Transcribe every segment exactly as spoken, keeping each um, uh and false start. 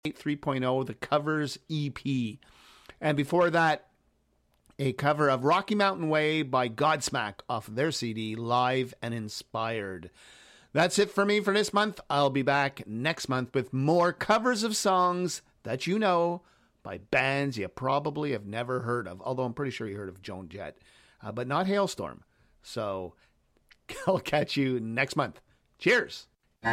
three point oh, the covers E P. And before that, a cover of Rocky Mountain Way by Godsmack off of their C D, Live and Inspired. That's it for me for this month. I'll be back next month with more covers of songs that you know by bands you probably have never heard of, although I'm pretty sure you heard of Joan Jett, uh, but not Hailstorm. So I'll catch you next month. Cheers.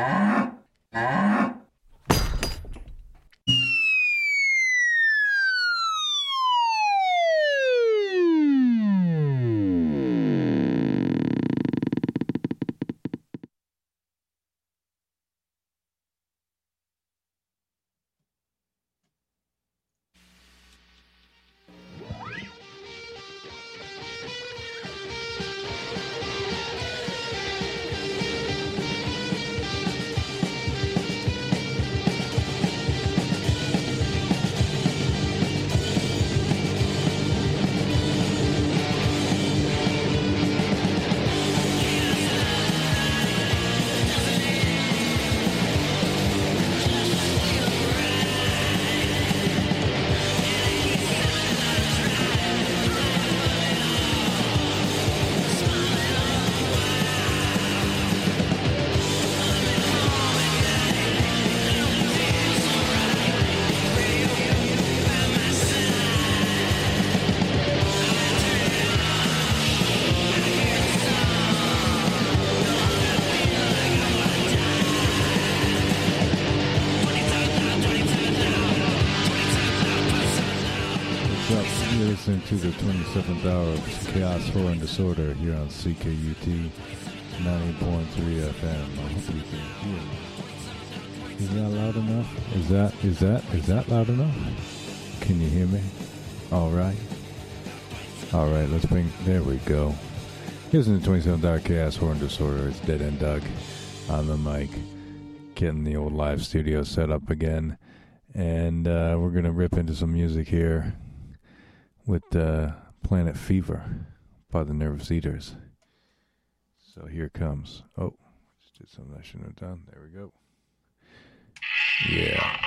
To the twenty-seventh hour of Chaos, Horror, and Disorder here on C K U T ninety point three F M. I hope you can hear me. Is that loud enough? Is that, is that, is that loud enough? Can you hear me? All right. All right, let's bring, there we go. Here's in the twenty-seventh hour Chaos, Horror, and Disorder. It's Dead End Doug on the mic, getting the old live studio set up again. And uh, we're going to rip into some music here with uh, Planet Fever by the Nervous Eaters. So here it comes. Oh, just did something I shouldn't have done. There we go. Yeah.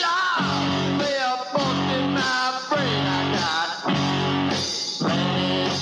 Planet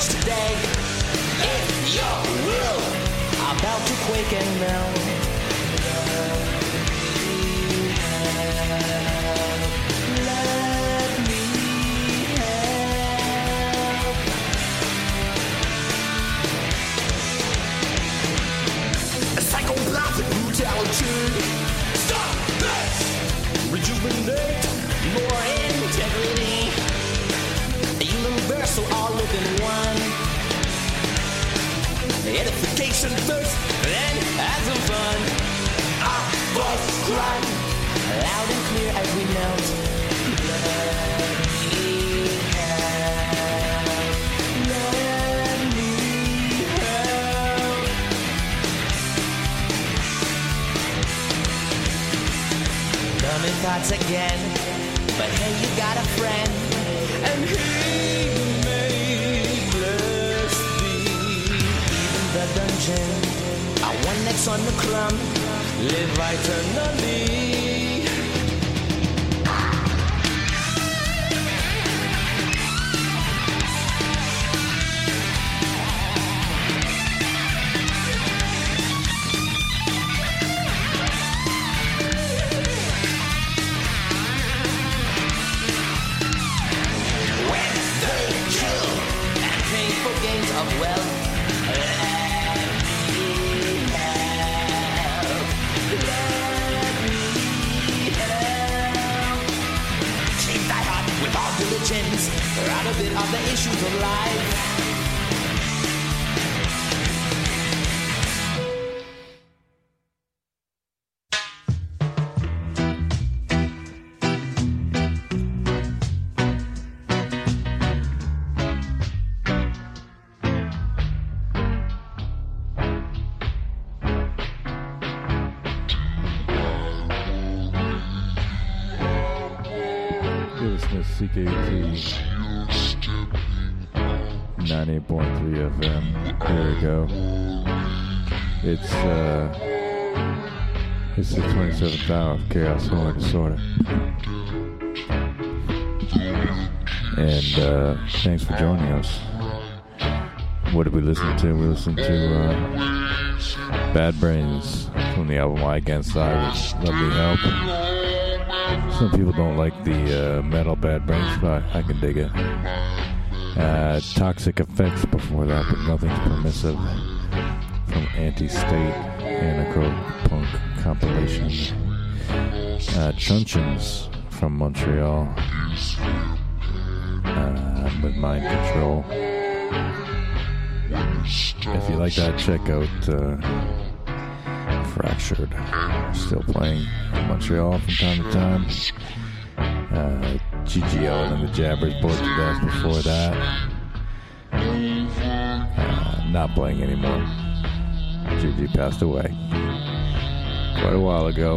watch today. If your will about to quake and melt. Let me help. A psychopathic brutality. Stop this! Rejuvenate more integrity. A universal all within one. Edification first, then have some fun. Our voices cry loud and clear as we melt. Let me help. Let me help. Dummy thoughts again, but hey, you got a friend, and he may bless thee. Even the dungeon, our one that's on the crumb, live eternally. Of wealth, let me help, let me help. Shape thy heart with all diligence, out of it are the issues of life. C K U T ninety-eight point three F M. Here we go. It's uh, it's the twenty-seventh hour of Chaos, Horror, and Disorder. And uh, thanks for joining us. What did we listen to? We listened to uh, Bad Brains from the album I Against I with Lovely Help. Some people don't like the uh, metal Bad Brains, but I can dig it. Uh, Toxic Effects before that, but Nothing's Permissive from Anti-State Anarcho-Punk compilation. Uh, Chunchins from Montreal uh, with Mind Control. If you like that, check out uh, Fractured. Still playing in Montreal from time to time. Uh, G G L and the Jabbers bored to death before that. Uh, not playing anymore. G G passed away quite a while ago.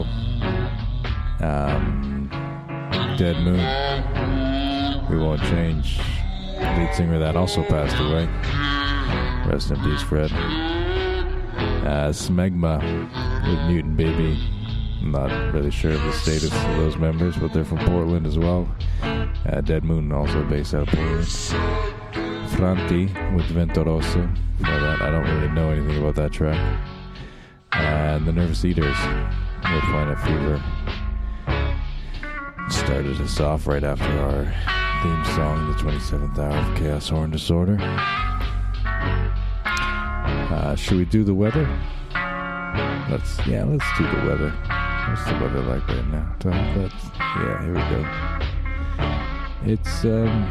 Um, Dead Moon, We Won't Change. Lead singer that also passed away. Rest in peace, Fred. Uh, Smegma with Mutant Baby. I'm not really sure of the status of those members, but they're from Portland as well. Uh, Dead Moon, also based out of Portland. Franti with Ventorosa. For that, I don't really know anything about that track. And the Nervous Eaters with Planet Fever. Started us off right after our theme song, the twenty-seventh hour of Chaos, Horror, and Disorder. Uh, should we do the weather? Let's, yeah, let's do the weather. What's the weather like right now? Let's, yeah, here we go. It's um,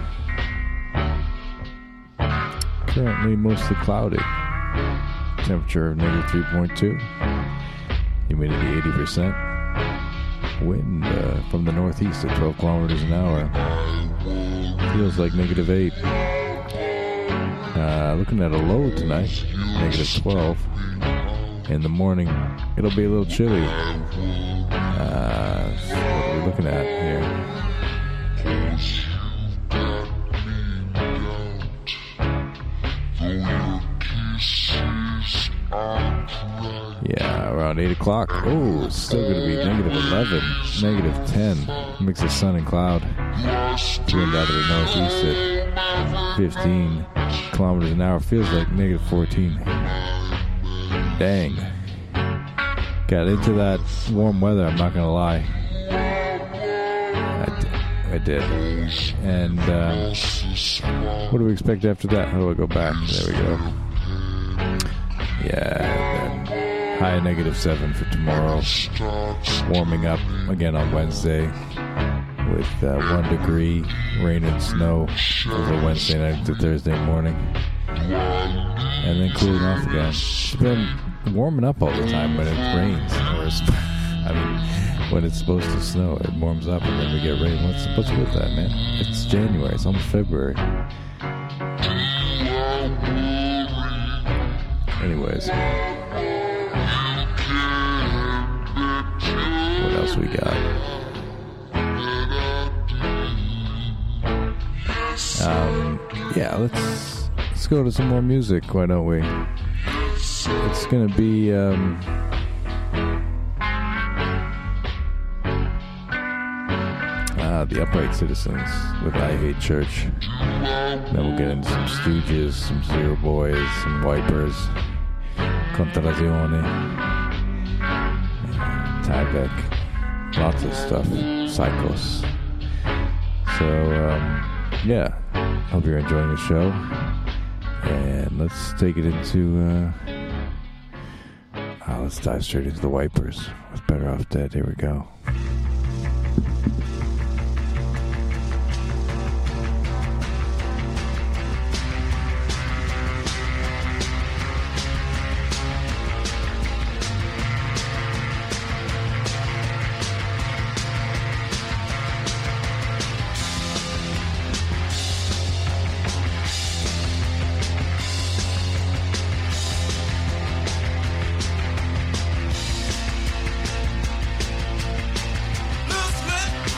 currently mostly cloudy. Temperature of negative three point two. Humidity eighty percent. Wind uh, from the northeast at twelve kilometers an hour. Feels like negative eight. Uh, looking at a low tonight, negative twelve. In the morning, it'll be a little chilly. Uh, so what are we looking at here? Yeah, around eight o'clock. Oh, it's still going to be negative eleven, negative ten. Mix of sun and cloud. Wind out of the northeast at fifteen kilometers an hour. Feels like negative fourteen. Dang. Got into that warm weather, I'm not going to lie. I, d- I did. And uh, what do we expect after that? How do I go back? There we go. Yeah, then high negative seven for tomorrow. Warming up again on Wednesday with uh, one degree, rain and snow over Wednesday night to Thursday morning. And then cooling off again. It's been warming up all the time when it rains. Or it's, I mean, when it's supposed to snow, it warms up and then we get rain. What's, what's with that, man? It's January. It's almost February. Anyways. What else we got? Um, yeah, let's let's go to some more music, why don't we? It's gonna be um, ah, the Upright Citizens with I Hate Church. Then we'll get into some Stooges, some Zero Boys, some Wipers, Contrazione, Tyvek, lots of stuff, Psychos. So, um, yeah, hope you're enjoying the show. And let's take it into, uh, oh, let's dive straight into the Wipers with Better Off Dead. Here we go. Lose me.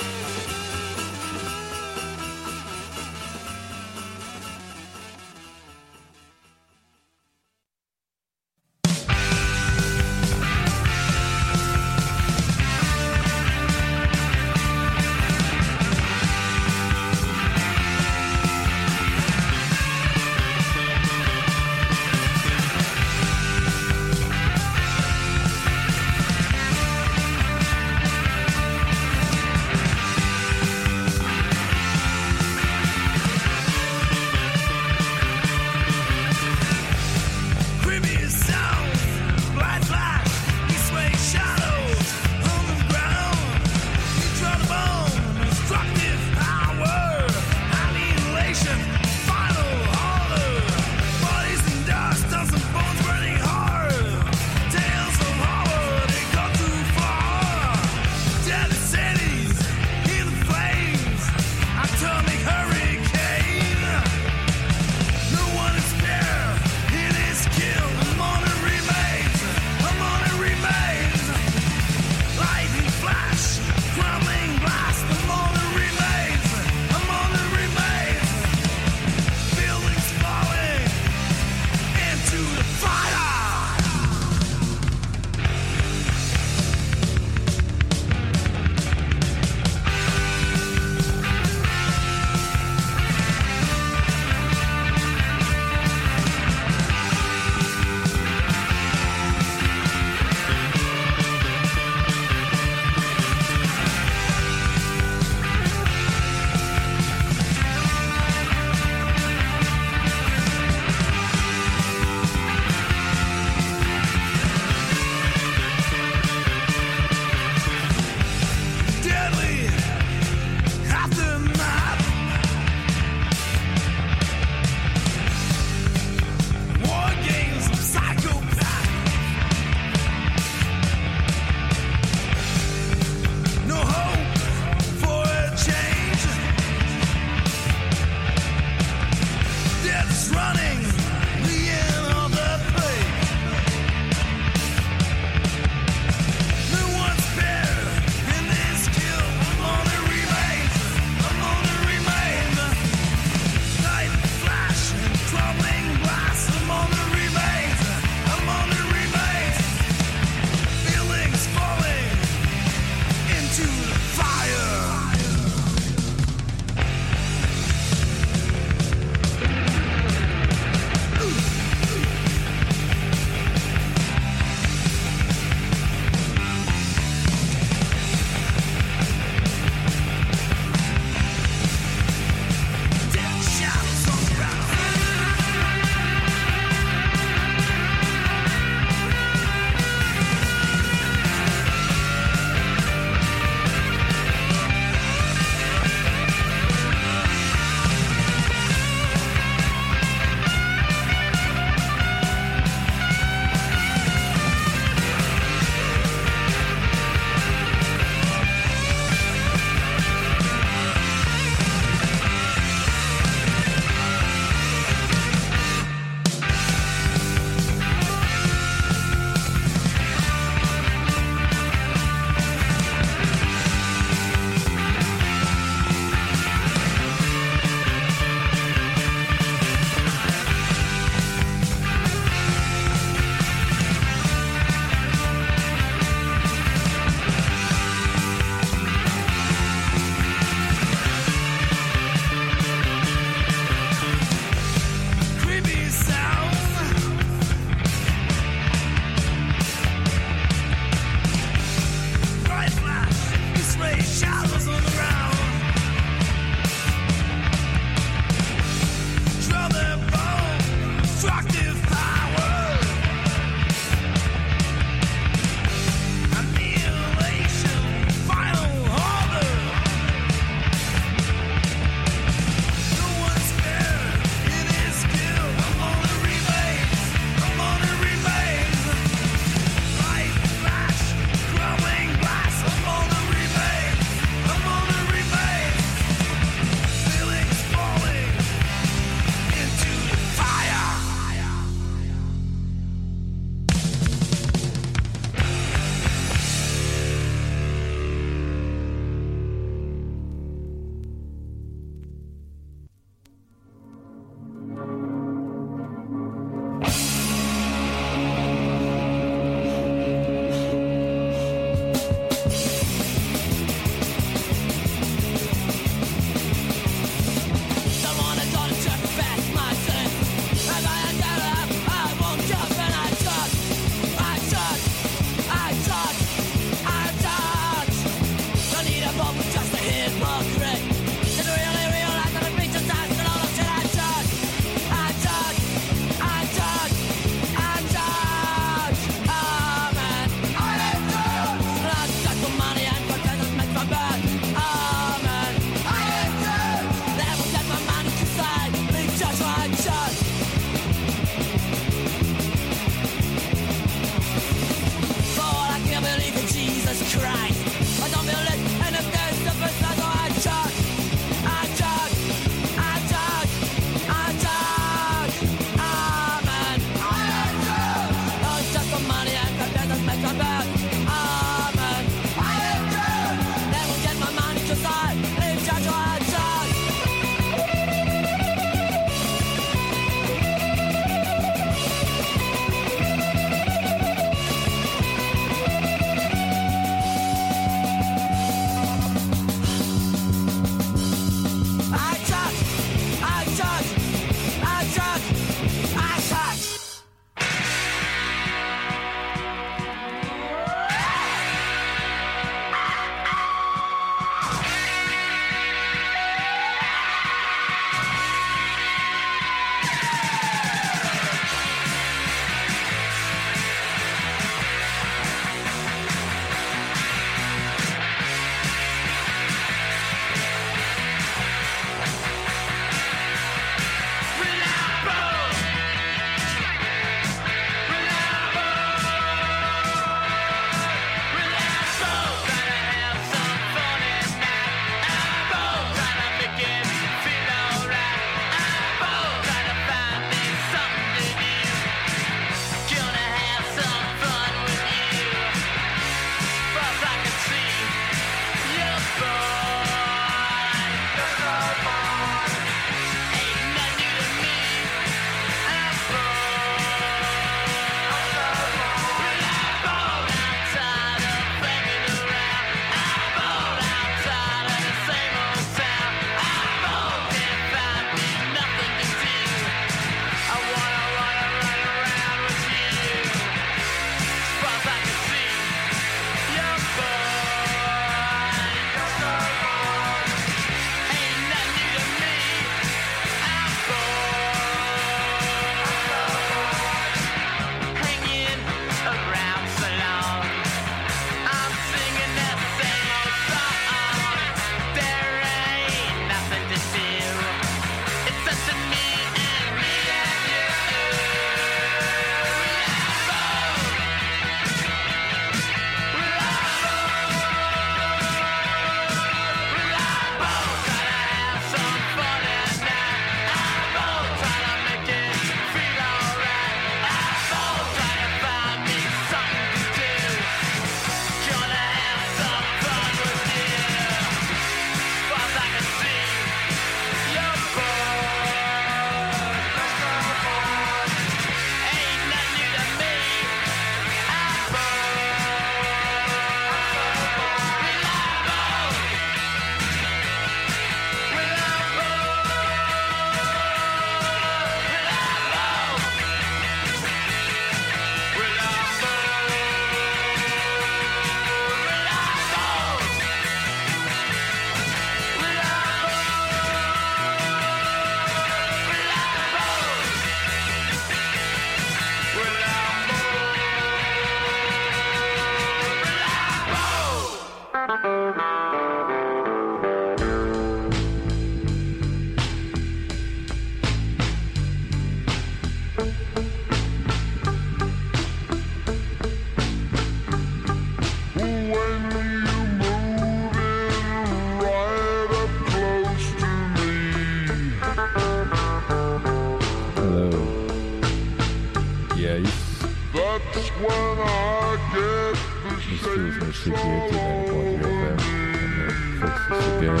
you That's when I get the This feels me C K U T ninety point three F M. I'm gonna fix this again.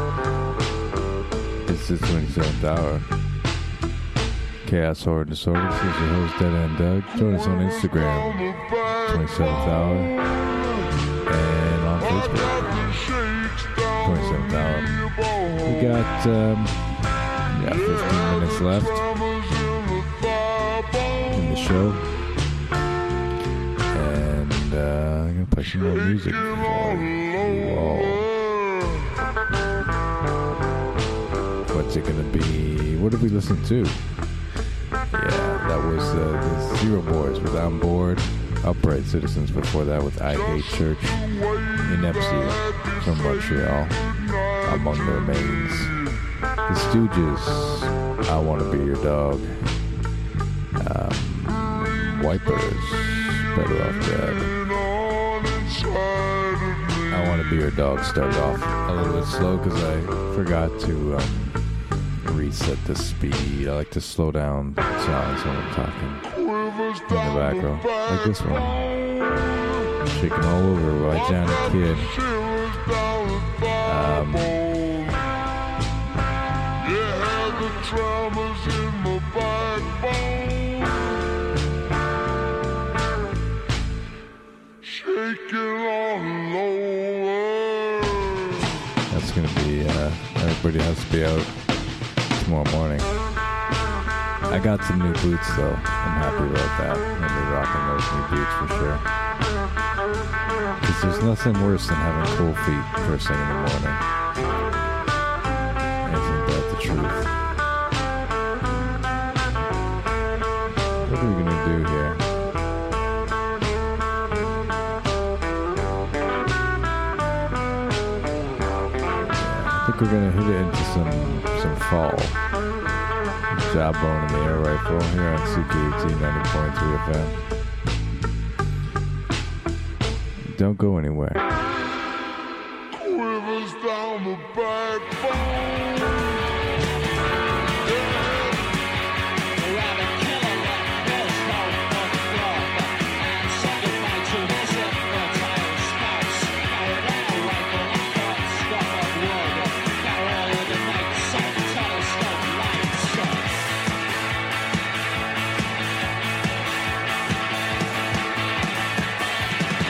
It's the twenty-seventh hour. Chaos, Horror, and Disorder. This is your host, Dead End Doug. Join us on Instagram, twenty-seventh hour. And on Facebook, twenty-seventh hour. We got, um, we got fifteen minutes left in the show. And uh, I'm going to play some more music for you all. What's it going to be? What did we listen to? Yeah, that was uh, the Zero Boys with On Board. Upright Citizens before that with I Hate Church. Inepcia from Montreal among their mains. The Stooges, I Want to Be Your Dog. Um, Wipers, Better Off Dead. I Want to Be Your Dog started off a little bit slow because I forgot to um, reset the speed. I like to slow down songs when I'm talking in the background, like this one. Shaking All Over by Johnny Kidd. Um, That's gonna be, uh, everybody has to be out tomorrow morning. I got some new boots though. I'm happy about that. I'm gonna be rocking those new boots for sure. Because there's nothing worse than having cold feet first thing in the morning. Isn't that the truth? What are we gonna do here? Yeah, I think we're gonna hit it into some some fall. Jawbone in the Air Rifle here on C K U T ninety point three F M. Don't go anywhere. Quivers down the backbone.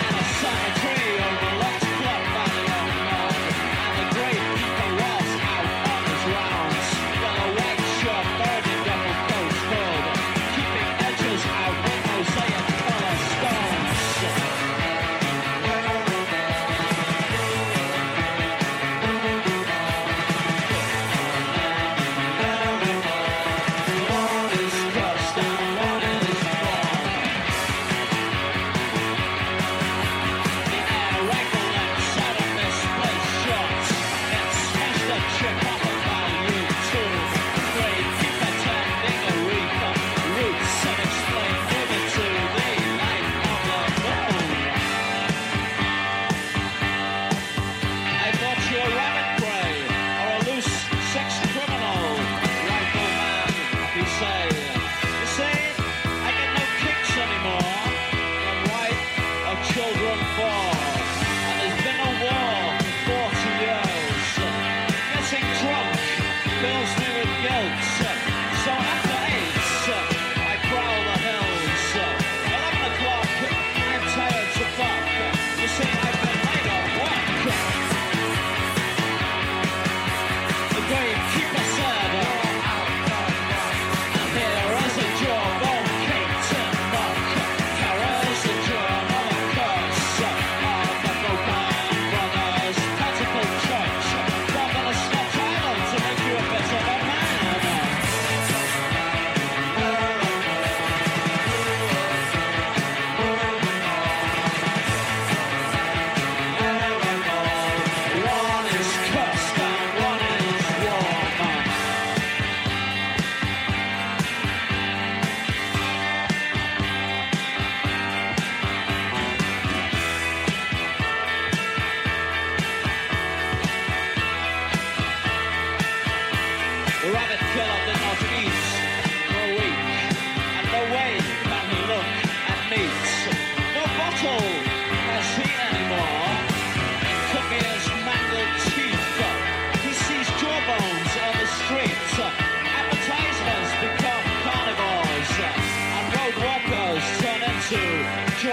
Tree over Lux Club, by the old man, and the great people was out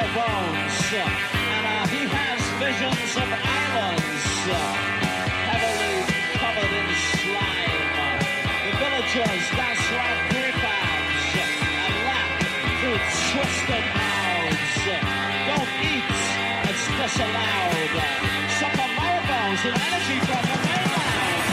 bare bones. And uh, he has visions of islands uh, heavily covered in slime. The villagers dance like griffins and laugh through twisted mouths. Don't eat, it's disallowed. Suck on marrow bones and energy from the mainland.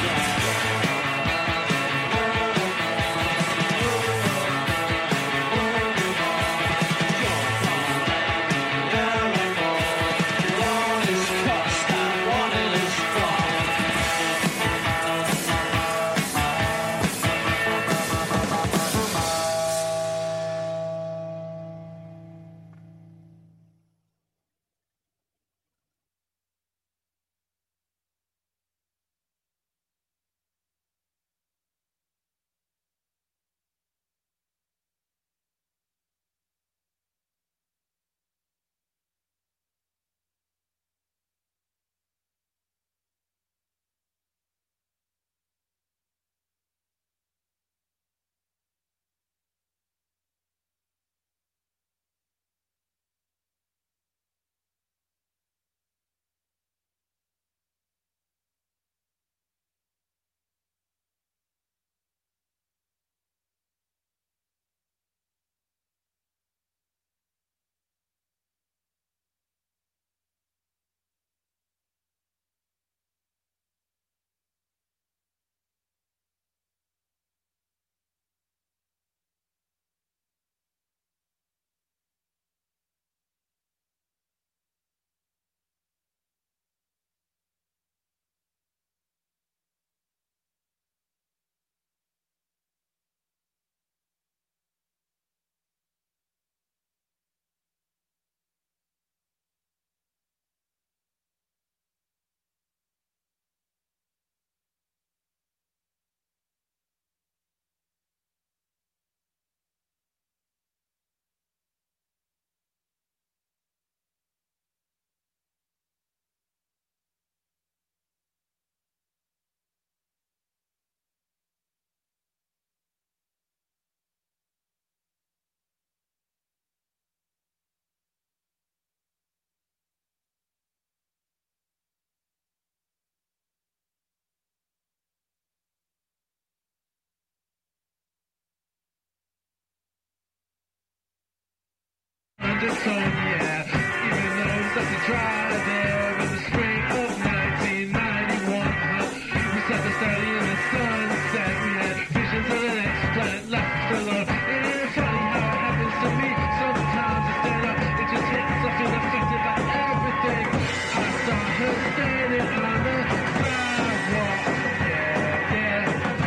Yeah, even though it's such a dry there in the spring of nineteen ninety-one, huh? We sat there studying in the sunset. We had visions of the next planet left alone. And it's funny how it happens to me. Sometimes I stand up, it just hits. I feel affected by everything. I saw her standing on the sidewalk. Yeah, yeah.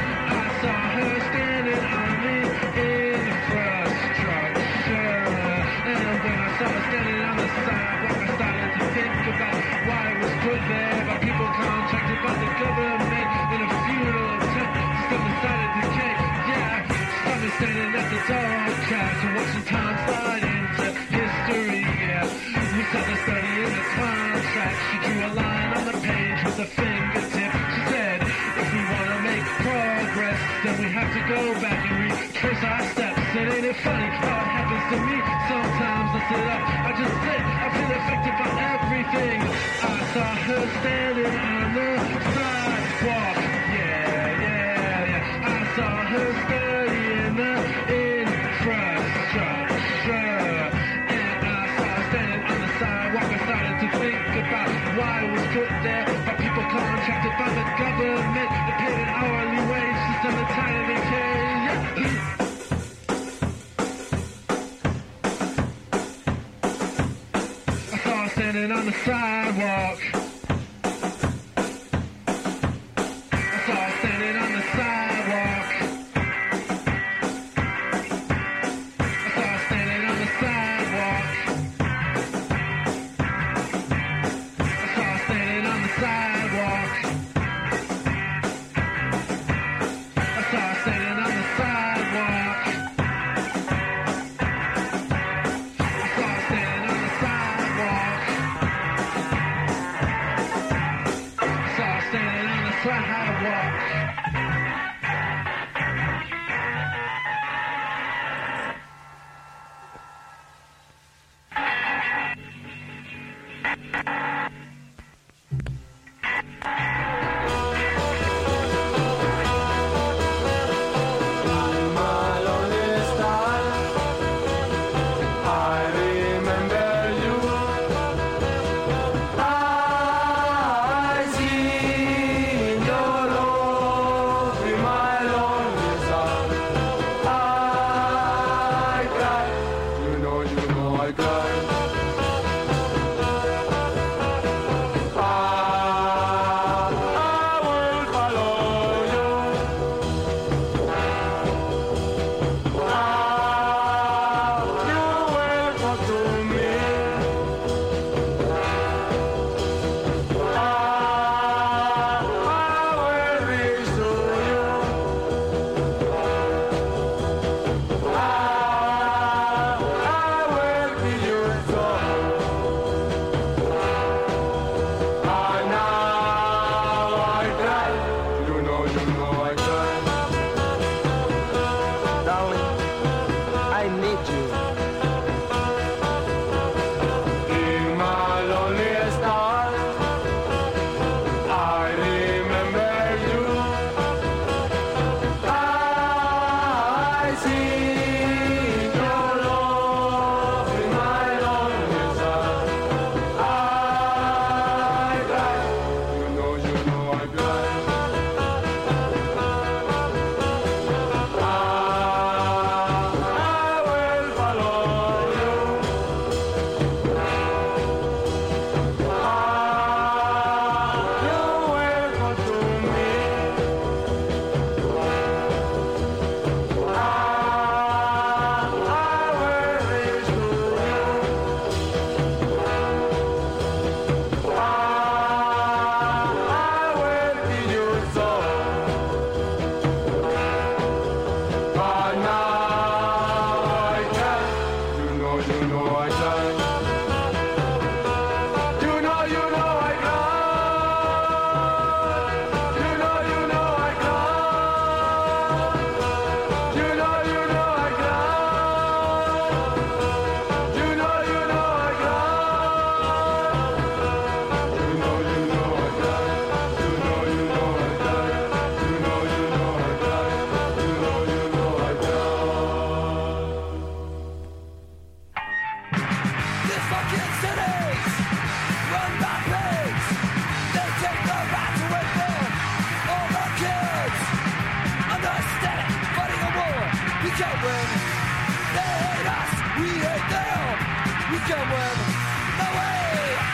I saw her standing on the infrastructure. And when I saw her standing on the sidewalk, I started to think about why it was put there by people contracted by the government in a futile attempt to stop the silent decay. Yeah, stop me standing at the dog tracks and watching time slide into history. Yeah, we sat there studying the contract. She drew a line on the page with a fingertip. She said, if we want to make progress, then we have to go back and retrace our steps. And ain't it funny how it happens to me? Sometimes I sit up, I just sit, I feel affected by everything. I saw her standing on the sidewalk. Yeah, yeah, yeah. I saw her studying the infrastructure. And I saw her standing on the sidewalk. I started to think about why it was put there by people contracted by the government. They paid an hourly wage system entirely decay. Yeah. Standing on the sidewalk. I saw her standing on the sidewalk. I saw her standing on the sidewalk. I saw her standing on the sidewalk. I saw her standing on the sidewalk. I saw her standing on the sidewalk. need you. In my loneliest hour, I remember you. I see your love in my loneliest hour. I cry, you know, you know I cry. I, I will follow you. Ah, you will come to me. Ah, I will reach to you. Ah, I will give you so. But now I can't. You know, you know I can't. You know, you know I can't. You know, you know I can't. You know, you know I can't. You know, you know I can't. You know, you know I can't. You know, you know I can't. You know, you know I can't. You know, you know I can't. These fucking cities run by pigs. They take the rights away from all the kids. Understand it, fighting a war, we can win. They hate us, we hate them. We can win. No way.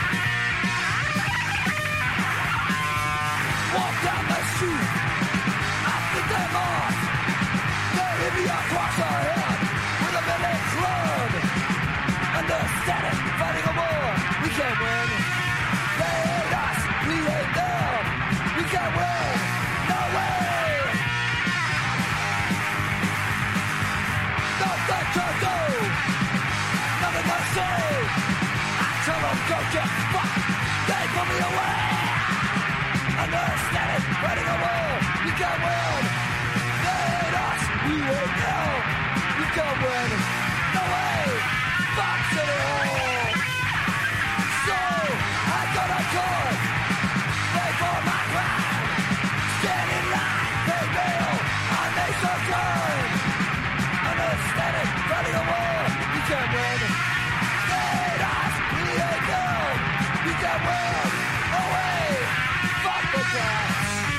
Walk down the street, I think them off. They hit me across the head with a village load. Understand it, fighting a war, we can win. They hate us, we hate them. We can win. No way. Nothing to do, nothing to say. I tell them go get fucked, they put me away. Understand it, fighting a war, we can win. They hate us, we hate them. We can win. No way. Fuck City Hall. So I got a card, pay for my crime. Stand in line, pay bail, I make some time. Understand it, fighting a war, we can win. They hate us, we hate them. We can win. Away. Fuck the cats.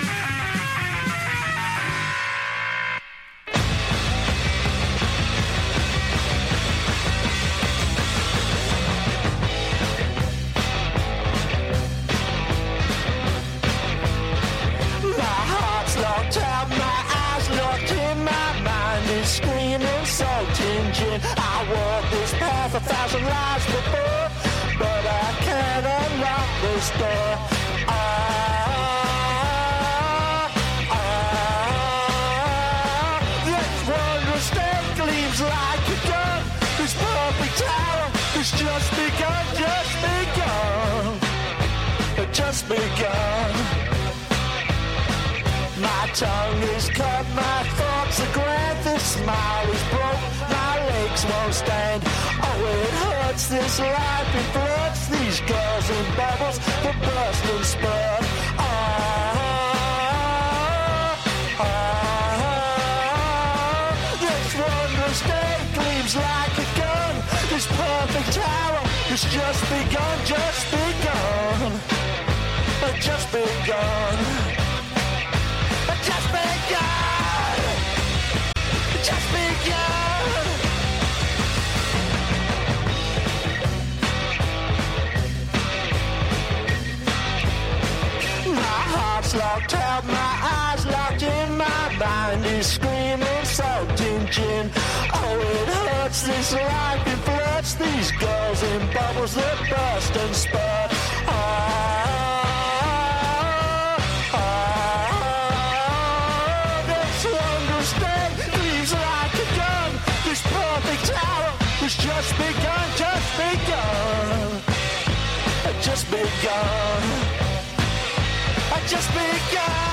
My heart's locked out, my eyes locked in, my mind is screaming, salting gin. I walked this path a thousand lives before, but I can't unlock this door. Ah, ah, this wondrous step gleams like a gun. This perfect tower has just begun, just begun, just begun. My tongue is cut, my thoughts are grand. This smile is broke, my legs won't stand. Oh, it hurts, this life, it floods. These girls in bubbles, the burst and spurt. Ah, ah, this wondrous day gleams like a gun. This perfect tower has just begun, just begun, just begun. Just begun! Just begun! My heart's locked out, my eyes locked in, my mind is screaming, salting gin. Oh, it hurts, this life, it floods. These girls in bubbles that burst and spurt. Ah, just begun, just begun, just begun, just begun.